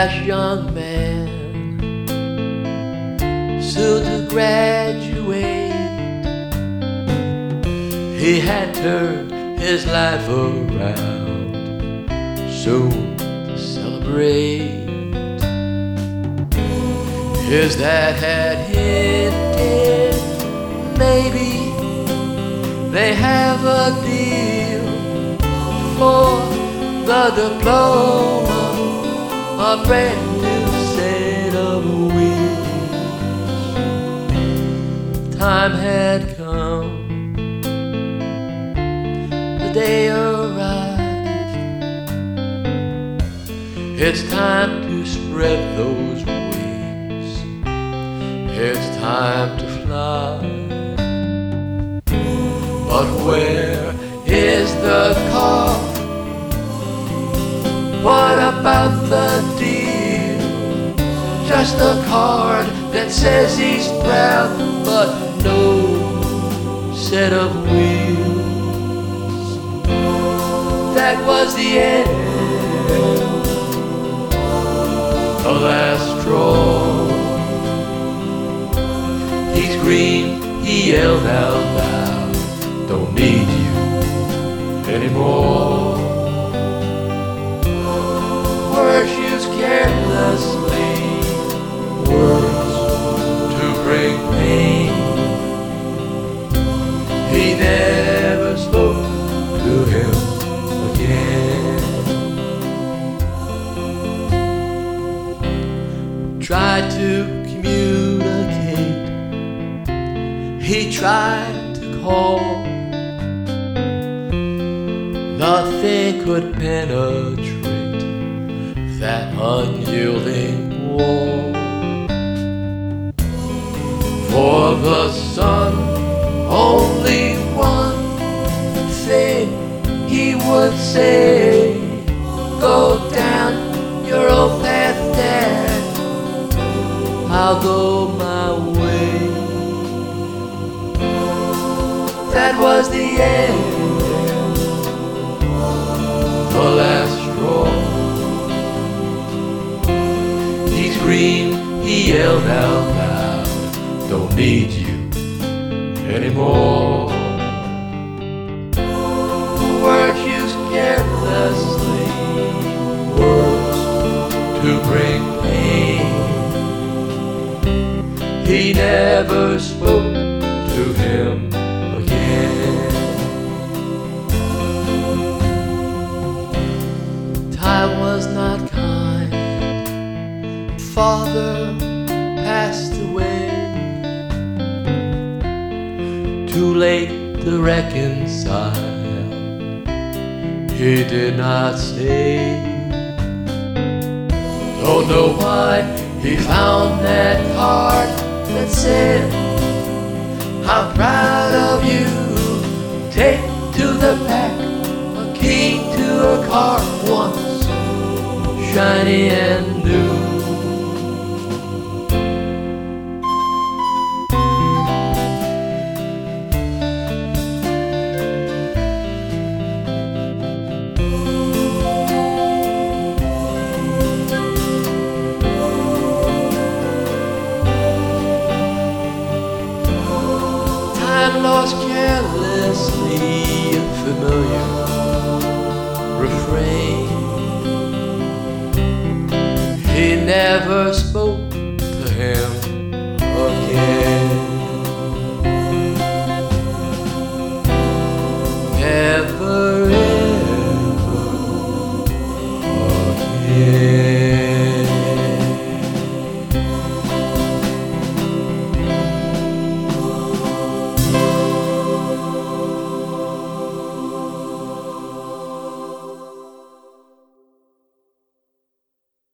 brash young man, soon to graduate. He had turned his life around, soon to celebrate. His dad had hinted maybe they have a deal for the diploma, a brand new set of wheels. Time had come, the day arrived. It's time to spread those wings, it's time to fly. But where is the car? What about the deal? Just a card that says he's proud, but no set of wheels. That was the end, the last straw. He screamed, he yelled out loud, don't need you anymore. Words used carelessly, words to bring pain. He never spoke to him again. Tried to communicate, he tried to call. Nothing could penetrate that unyielding wall. For the sun, only one thing he would say: go down your own path, Dad, I'll go my way. That was the end, the last straw. He screamed, he yelled out loud, don't need you anymore. Words used carelessly, words to bring pain. He never spoke to him again. Time was not kind, Father passed away. Too late to reconcile, he did not stay. Don't know why he found that card that said, I'm proud of you, take to the back a key to a car once shiny and new. Lost carelessly a familiar refrain. He never spoke